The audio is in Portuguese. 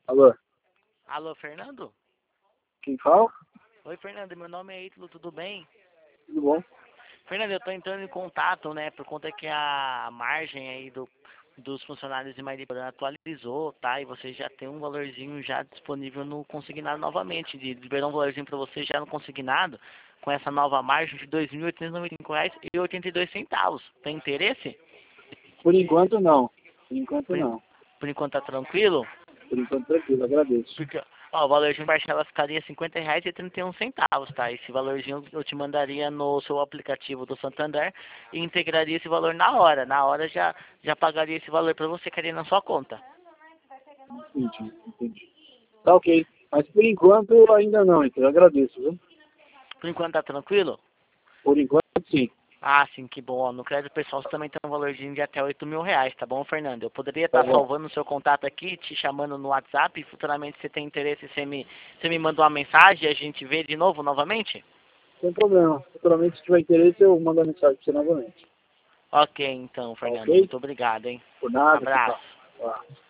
Alô, Alô, Fernando? quem fala? Oi, Fernando, meu nome é Ítalo, tudo bem? Tudo bom? Fernando, eu tô entrando em contato, né, por conta que a margem aí dos funcionários de Mariporã atualizou, tá? E você já tem um valorzinho já disponível no consignado novamente, de liberar um valorzinho para você já no consignado, com essa nova margem de R$ 2.895,82. Tem interesse? Por enquanto não. Por enquanto Por, en- não. por enquanto tá tranquilo? Por enquanto tranquilo, agradeço. Porque, ó, o valorzinho parcela ficaria R$ 50,31, tá? Esse valorzinho eu te mandaria no seu aplicativo do Santander e integraria esse valor na hora. Na hora já pagaria esse valor para você, cair na sua conta. Entendi. Tá ok. Mas por enquanto ainda não, então eu agradeço, viu? Por enquanto tá tranquilo? Por enquanto sim. Ah, sim, que bom. No crédito pessoal você também tem um valorzinho de até R$ 8.000, tá bom, Fernando? Eu poderia Tá estar bom. salvando o seu contato aqui, te chamando no WhatsApp, e futuramente você tem interesse, você me manda uma mensagem e a gente vê de novo, novamente? Sem problema. Futuramente, se tiver interesse, eu mando a mensagem para você novamente. Ok, então, Tá Fernando, ok? muito obrigado, hein? Por nada, que Abraço. tal.